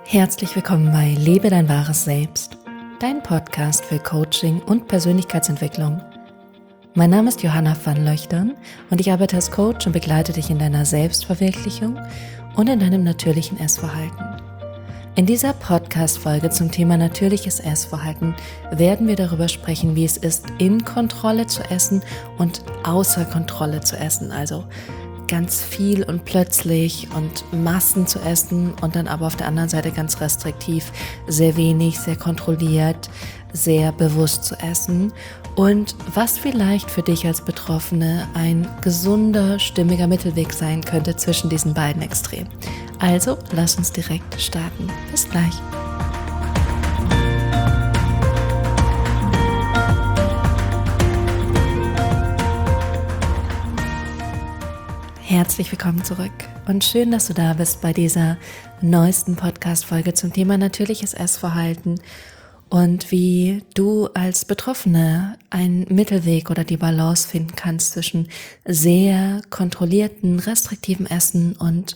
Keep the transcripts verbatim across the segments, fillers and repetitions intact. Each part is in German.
Herzlich willkommen bei Lebe dein wahres Selbst, dein Podcast für Coaching und Persönlichkeitsentwicklung. Mein Name ist Johanna van Löchtern und ich arbeite als Coach und begleite dich in deiner Selbstverwirklichung und in deinem natürlichen Essverhalten. In dieser Podcast-Folge zum Thema natürliches Essverhalten werden wir darüber sprechen, wie es ist, in Kontrolle zu essen und außer Kontrolle zu essen, also ganz viel und plötzlich und Massen zu essen und dann aber auf der anderen Seite ganz restriktiv, sehr wenig, sehr kontrolliert, sehr bewusst zu essen und was vielleicht für dich als Betroffene ein gesunder, stimmiger Mittelweg sein könnte zwischen diesen beiden Extremen. Also, lass uns direkt starten. Bis gleich. Herzlich willkommen zurück und schön, dass du da bist bei dieser neuesten Podcast-Folge zum Thema natürliches Essverhalten und wie du als Betroffene einen Mittelweg oder die Balance finden kannst zwischen sehr kontrollierten, restriktiven Essen und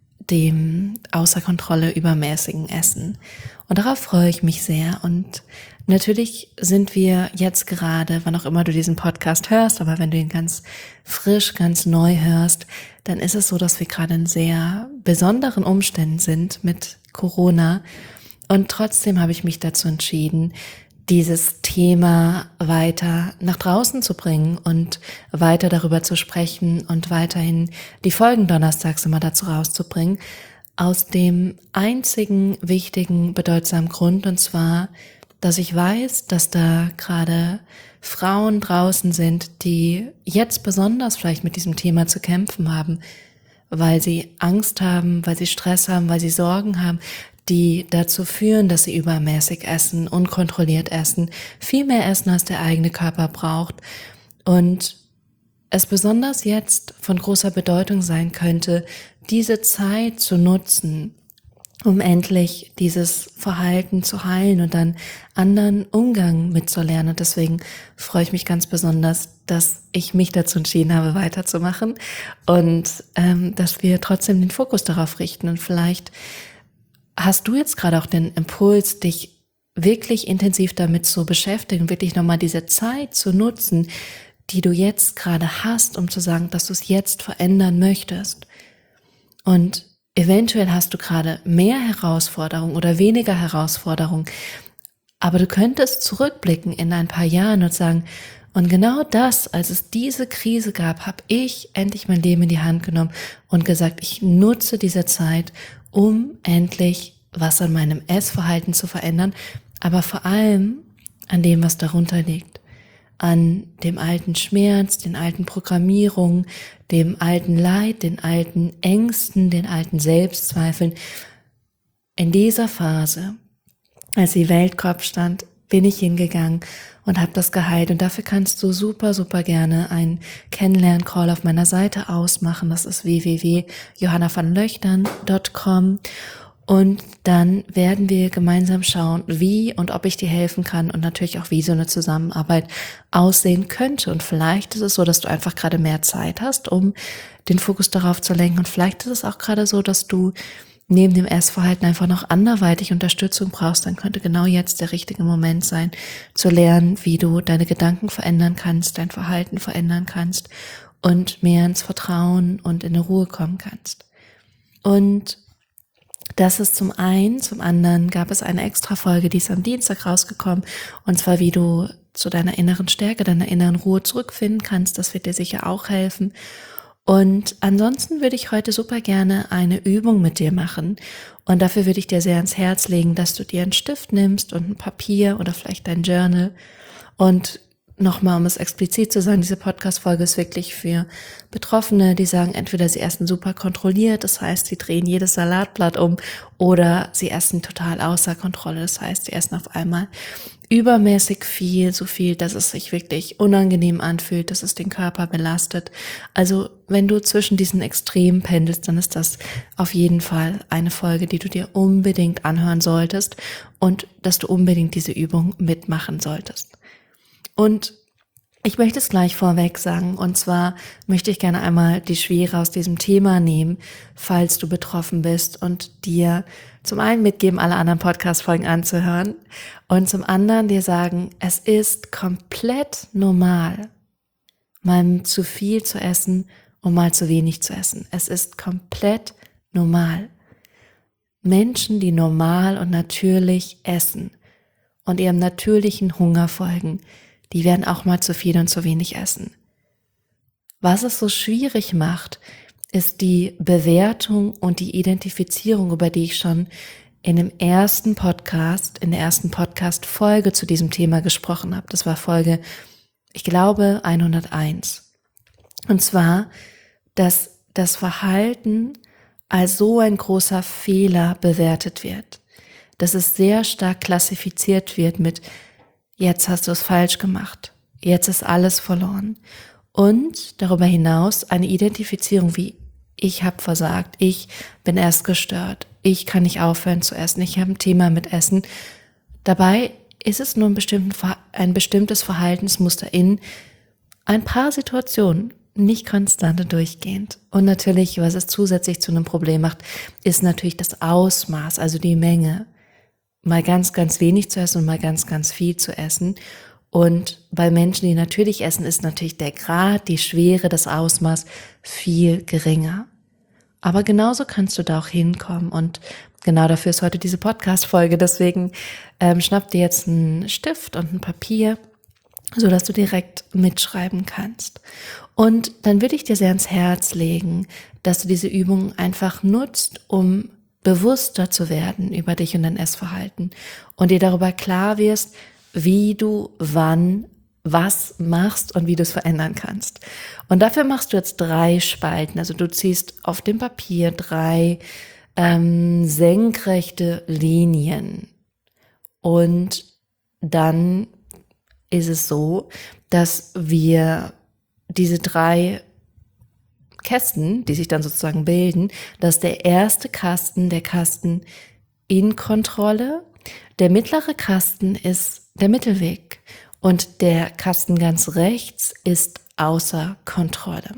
dem außer Kontrolle übermäßigen Essen. Und darauf freue ich mich sehr. Und natürlich sind wir jetzt gerade, wann auch immer du diesen Podcast hörst, aber wenn du ihn ganz frisch, ganz neu hörst, dann ist es so, dass wir gerade in sehr besonderen Umständen sind mit Corona. Und trotzdem habe ich mich dazu entschieden, dieses Thema weiter nach draußen zu bringen und weiter darüber zu sprechen und weiterhin die Folgen donnerstags immer dazu rauszubringen, aus dem einzigen wichtigen, bedeutsamen Grund, und zwar, dass ich weiß, dass da gerade Frauen draußen sind, die jetzt besonders vielleicht mit diesem Thema zu kämpfen haben, weil sie Angst haben, weil sie Stress haben, weil sie Sorgen haben, die dazu führen, dass sie übermäßig essen, unkontrolliert essen, viel mehr essen, als der eigene Körper braucht. Und es besonders jetzt von großer Bedeutung sein könnte, diese Zeit zu nutzen, um endlich dieses Verhalten zu heilen und dann anderen Umgang mitzulernen. Und deswegen freue ich mich ganz besonders, dass ich mich dazu entschieden habe, weiterzumachen und ähm, dass wir trotzdem den Fokus darauf richten. Und vielleicht hast du jetzt gerade auch den Impuls, dich wirklich intensiv damit zu beschäftigen, wirklich nochmal diese Zeit zu nutzen, die du jetzt gerade hast, um zu sagen, dass du es jetzt verändern möchtest. Und eventuell hast du gerade mehr Herausforderungen oder weniger Herausforderungen, aber du könntest zurückblicken in ein paar Jahren und sagen, und genau das, als es diese Krise gab, habe ich endlich mein Leben in die Hand genommen und gesagt, ich nutze diese Zeit, um endlich was an meinem Essverhalten zu verändern, aber vor allem an dem, was darunter liegt. An dem alten Schmerz, den alten Programmierungen, dem alten Leid, den alten Ängsten, den alten Selbstzweifeln. In dieser Phase, als die Welt Kopf stand, bin ich hingegangen und habe das geheilt. Und dafür kannst du super, super gerne einen Kennenlern-Call auf meiner Seite ausmachen. Das ist w w w punkt johanna van löchtern punkt com. Und dann werden wir gemeinsam schauen, wie und ob ich dir helfen kann und natürlich auch, wie so eine Zusammenarbeit aussehen könnte. Und vielleicht ist es so, dass du einfach gerade mehr Zeit hast, um den Fokus darauf zu lenken. Und vielleicht ist es auch gerade so, dass du neben dem Essverhalten einfach noch anderweitig Unterstützung brauchst. Dann könnte genau jetzt der richtige Moment sein, zu lernen, wie du deine Gedanken verändern kannst, dein Verhalten verändern kannst und mehr ins Vertrauen und in eine Ruhe kommen kannst. Und das ist zum einen, zum anderen gab es eine Extra-Folge, die ist am Dienstag rausgekommen, und zwar, wie du zu deiner inneren Stärke, deiner inneren Ruhe zurückfinden kannst. Das wird dir sicher auch helfen. Und ansonsten würde ich heute super gerne eine Übung mit dir machen. Und dafür würde ich dir sehr ans Herz legen, dass du dir einen Stift nimmst und ein Papier oder vielleicht dein Journal. Und nochmal, um es explizit zu sagen, diese Podcast-Folge ist wirklich für Betroffene, die sagen, entweder sie essen super kontrolliert, das heißt, sie drehen jedes Salatblatt um, oder sie essen total außer Kontrolle, das heißt, sie essen auf einmal übermäßig viel, so viel, dass es sich wirklich unangenehm anfühlt, dass es den Körper belastet. Also wenn du zwischen diesen Extremen pendelst, dann ist das auf jeden Fall eine Folge, die du dir unbedingt anhören solltest und dass du unbedingt diese Übung mitmachen solltest. Und Ich möchte es gleich vorweg sagen, und zwar möchte ich gerne einmal die Schwere aus diesem Thema nehmen, falls du betroffen bist, und dir zum einen mitgeben, alle anderen Podcast-Folgen anzuhören, und zum anderen dir sagen, es ist komplett normal, mal zu viel zu essen und mal zu wenig zu essen. Es ist komplett normal. Menschen, die normal und natürlich essen und ihrem natürlichen Hunger folgen, die werden auch mal zu viel und zu wenig essen. Was es so schwierig macht, ist die Bewertung und die Identifizierung, über die ich schon in dem ersten Podcast, in der ersten Podcast-Folge zu diesem Thema gesprochen habe. Das war Folge, ich glaube, hunderteins. Und zwar, dass das Verhalten als so ein großer Fehler bewertet wird, dass es sehr stark klassifiziert wird mit jetzt hast du es falsch gemacht, jetzt ist alles verloren. Und darüber hinaus eine Identifizierung wie ich habe versagt, ich bin erst gestört, ich kann nicht aufhören zu essen, ich habe ein Thema mit Essen. Dabei ist es nur ein, bestimmten, ein bestimmtes Verhaltensmuster in ein paar Situationen, nicht konstant und durchgehend. Und natürlich, was es zusätzlich zu einem Problem macht, ist natürlich das Ausmaß, also die Menge. Mal ganz, ganz wenig zu essen und mal ganz, ganz viel zu essen. Und bei Menschen, die natürlich essen, ist natürlich der Grad, die Schwere, das Ausmaß viel geringer. Aber genauso kannst du da auch hinkommen, und genau dafür ist heute diese Podcast-Folge. Deswegen ähm, schnapp dir jetzt einen Stift und ein Papier, so dass du direkt mitschreiben kannst. Und dann würde ich dir sehr ans Herz legen, dass du diese Übung einfach nutzt, um bewusster zu werden über dich und dein Essverhalten und dir darüber klar wirst, wie du wann was machst und wie du es verändern kannst. Und dafür machst du jetzt drei Spalten. Also du ziehst auf dem Papier drei ähm, senkrechte Linien. Und dann ist es so, dass wir diese drei Kästen, die sich dann sozusagen bilden, dass der erste Kasten, der Kasten in Kontrolle, der mittlere Kasten ist der Mittelweg und der Kasten ganz rechts ist außer Kontrolle.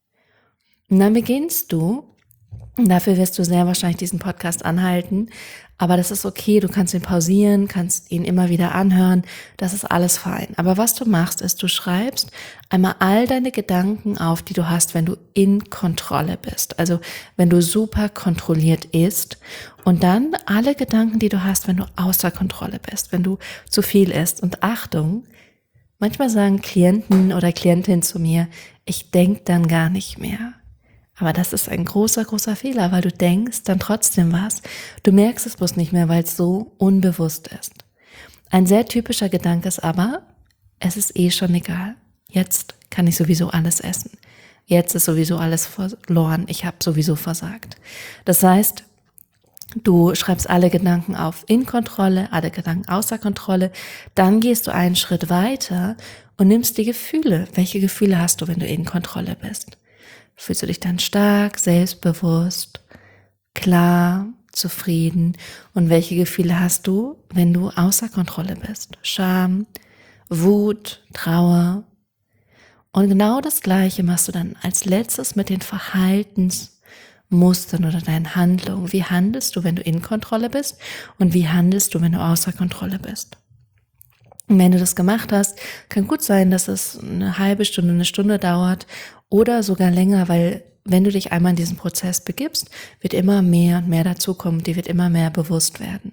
Und dann beginnst du, dafür wirst du sehr wahrscheinlich diesen Podcast anhalten, aber das ist okay, du kannst ihn pausieren, kannst ihn immer wieder anhören, das ist alles fein. Aber was du machst, ist, du schreibst einmal all deine Gedanken auf, die du hast, wenn du in Kontrolle bist. Also wenn du super kontrolliert isst, und dann alle Gedanken, die du hast, wenn du außer Kontrolle bist, wenn du zu viel isst. Und Achtung, manchmal sagen Klienten oder Klientinnen zu mir, ich denke dann gar nicht mehr. Aber das ist ein großer, großer Fehler, weil du denkst dann trotzdem was. Du merkst es bloß nicht mehr, weil es so unbewusst ist. Ein sehr typischer Gedanke ist aber, es ist eh schon egal. Jetzt kann ich sowieso alles essen. Jetzt ist sowieso alles verloren. Ich habe sowieso versagt. Das heißt, du schreibst alle Gedanken auf in Kontrolle, alle Gedanken außer Kontrolle. Dann gehst du einen Schritt weiter und nimmst die Gefühle. Welche Gefühle hast du, wenn du in Kontrolle bist? Fühlst du dich dann stark, selbstbewusst, klar, zufrieden? Und welche Gefühle hast du, wenn du außer Kontrolle bist? Scham, Wut, Trauer. Und genau das Gleiche machst du dann als letztes mit den Verhaltensmustern oder deinen Handlungen. Wie handelst du, wenn du in Kontrolle bist? Und wie handelst du, wenn du außer Kontrolle bist? Und wenn du das gemacht hast, kann gut sein, dass es eine halbe Stunde, eine Stunde dauert oder sogar länger, weil wenn du dich einmal in diesen Prozess begibst, wird immer mehr und mehr dazukommen, dir wird immer mehr bewusst werden.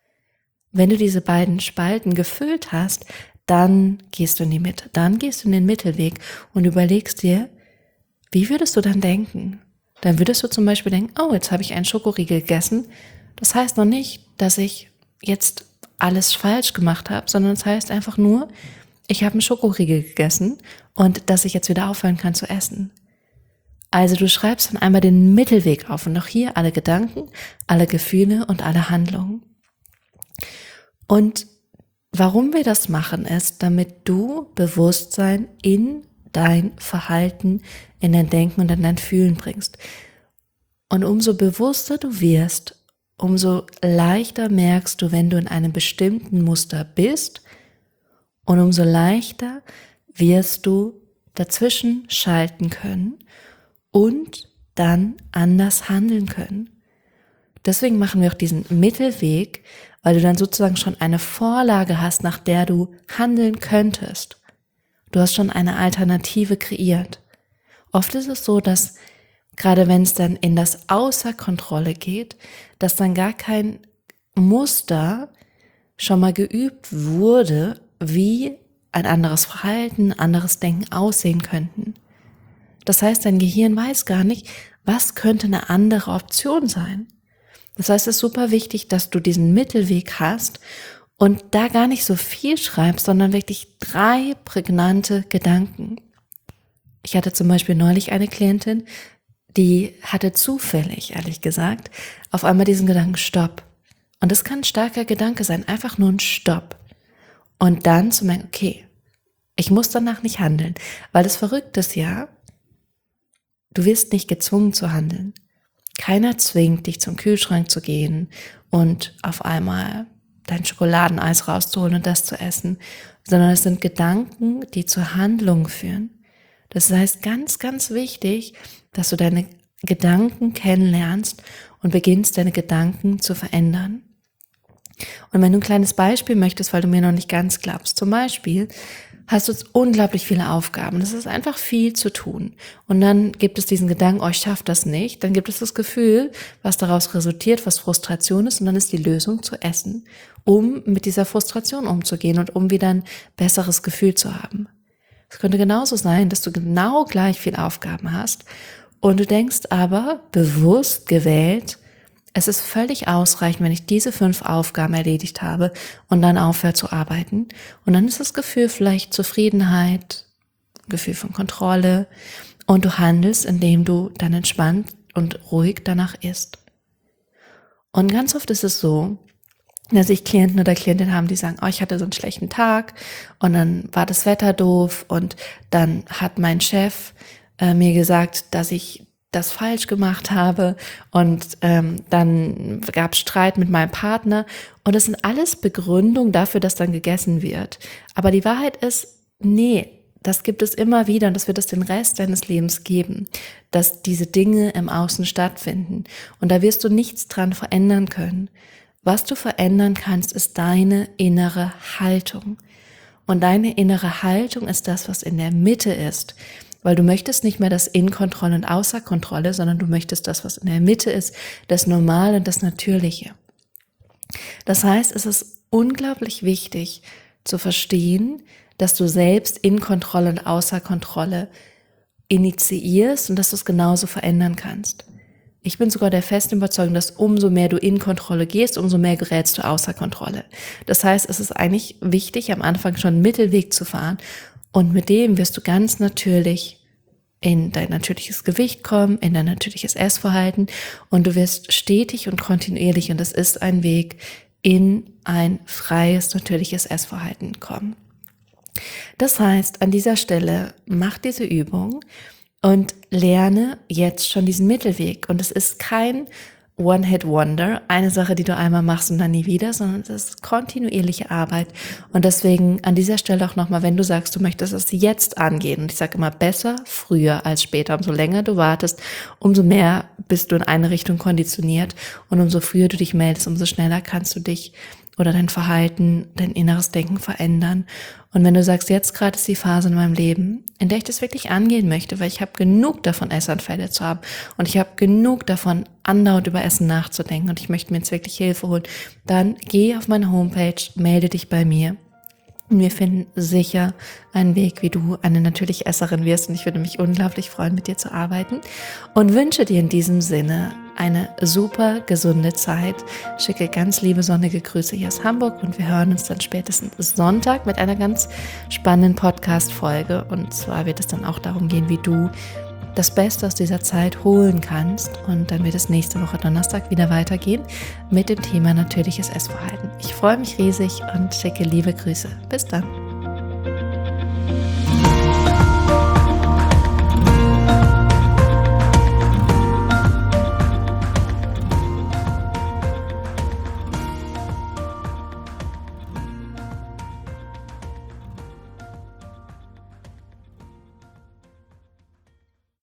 Wenn du diese beiden Spalten gefüllt hast, dann gehst du in die Mitte, dann gehst du in den Mittelweg und überlegst dir, wie würdest du dann denken? Dann würdest du zum Beispiel denken, oh, jetzt habe ich einen Schokoriegel gegessen. Das heißt noch nicht, dass ich jetzt alles falsch gemacht habe, sondern es heißt einfach nur, ich habe einen Schokoriegel gegessen und dass ich jetzt wieder aufhören kann zu essen. Also du schreibst dann einmal den Mittelweg auf und noch hier alle Gedanken, alle Gefühle und alle Handlungen. Und warum wir das machen, ist, damit du Bewusstsein in dein Verhalten, in dein Denken und in dein Fühlen bringst. Und umso bewusster du wirst, umso leichter merkst du, wenn du in einem bestimmten Muster bist, und umso leichter wirst du dazwischen schalten können und dann anders handeln können. Deswegen machen wir auch diesen Mittelweg, weil du dann sozusagen schon eine Vorlage hast, nach der du handeln könntest. Du hast schon eine Alternative kreiert. Oft ist es so, dass gerade wenn es dann in das Außerkontrolle geht, dass dann gar kein Muster schon mal geübt wurde, wie ein anderes Verhalten, anderes Denken aussehen könnten. Das heißt, dein Gehirn weiß gar nicht, was könnte eine andere Option sein. Das heißt, es ist super wichtig, dass du diesen Mittelweg hast und da gar nicht so viel schreibst, sondern wirklich drei prägnante Gedanken. Ich hatte zum Beispiel neulich eine Klientin, die hatte zufällig, ehrlich gesagt, auf einmal diesen Gedanken Stopp. Und das kann ein starker Gedanke sein, einfach nur ein Stopp. Und dann zu merken, okay, ich muss danach nicht handeln, weil das Verrückte ist ja, du wirst nicht gezwungen zu handeln. Keiner zwingt dich zum Kühlschrank zu gehen und auf einmal dein Schokoladeneis rauszuholen und das zu essen, sondern es sind Gedanken, die zur Handlung führen. Das heißt, ganz, ganz wichtig, dass du deine Gedanken kennenlernst und beginnst, deine Gedanken zu verändern. Und wenn du ein kleines Beispiel möchtest, weil du mir noch nicht ganz glaubst, zum Beispiel hast du jetzt unglaublich viele Aufgaben. Das ist einfach viel zu tun. Und dann gibt es diesen Gedanken, oh, ich schaffe das nicht. Dann gibt es das Gefühl, was daraus resultiert, was Frustration ist. Und dann ist die Lösung zu essen, um mit dieser Frustration umzugehen und um wieder ein besseres Gefühl zu haben. Es könnte genauso sein, dass du genau gleich viel Aufgaben hast und du denkst aber bewusst gewählt, es ist völlig ausreichend, wenn ich diese fünf Aufgaben erledigt habe und dann aufhöre zu arbeiten. Und dann ist das Gefühl vielleicht Zufriedenheit, Gefühl von Kontrolle und du handelst, indem du dann entspannt und ruhig danach isst. Und ganz oft ist es so, dass ich Klienten oder Klientinnen haben, die sagen, oh, ich hatte so einen schlechten Tag und dann war das Wetter doof und dann hat mein Chef äh, mir gesagt, dass ich das falsch gemacht habe und ähm, dann gab es Streit mit meinem Partner und das sind alles Begründungen dafür, dass dann gegessen wird. Aber die Wahrheit ist, nee, das gibt es immer wieder und das wird es den Rest deines Lebens geben, dass diese Dinge im Außen stattfinden und da wirst du nichts dran verändern können. Was du verändern kannst, ist deine innere Haltung. Und deine innere Haltung ist das, was in der Mitte ist. Weil du möchtest nicht mehr das in Kontrolle und außer Kontrolle, sondern du möchtest das, was in der Mitte ist, das Normale und das Natürliche. Das heißt, es ist unglaublich wichtig zu verstehen, dass du selbst in Kontrolle und außer Kontrolle initiierst und dass du es genauso verändern kannst. Ich bin sogar der festen Überzeugung, dass umso mehr du in Kontrolle gehst, umso mehr gerätst du außer Kontrolle. Das heißt, es ist eigentlich wichtig, am Anfang schon einen Mittelweg zu fahren und mit dem wirst du ganz natürlich in dein natürliches Gewicht kommen, in dein natürliches Essverhalten und du wirst stetig und kontinuierlich, und das ist ein Weg, in ein freies, natürliches Essverhalten kommen. Das heißt, an dieser Stelle mach diese Übung und lerne jetzt schon diesen Mittelweg. Und es ist kein One-Hit-Wonder, eine Sache, die du einmal machst und dann nie wieder, sondern es ist kontinuierliche Arbeit. Und deswegen an dieser Stelle auch nochmal, wenn du sagst, du möchtest es jetzt angehen, und ich sage immer besser früher als später, umso länger du wartest, umso mehr bist du in eine Richtung konditioniert und umso früher du dich meldest, umso schneller kannst du dich oder dein Verhalten, dein inneres Denken verändern. Und wenn du sagst, jetzt gerade ist die Phase in meinem Leben, in der ich das wirklich angehen möchte, weil ich habe genug davon, Essanfälle zu haben und ich habe genug davon, andauernd über Essen nachzudenken und ich möchte mir jetzt wirklich Hilfe holen, dann geh auf meine Homepage, melde dich bei mir. Und wir finden sicher einen Weg, wie du eine natürliche Esserin wirst. Und ich würde mich unglaublich freuen, mit dir zu arbeiten. Und wünsche dir in diesem Sinne eine super gesunde Zeit. Schicke ganz liebe sonnige Grüße hier aus Hamburg. Und wir hören uns dann spätestens Sonntag mit einer ganz spannenden Podcast-Folge. Und zwar wird es dann auch darum gehen, wie du das Beste aus dieser Zeit holen kannst. Und dann wird es nächste Woche Donnerstag wieder weitergehen mit dem Thema natürliches Essverhalten. Ich freue mich riesig und schicke liebe Grüße. Bis dann.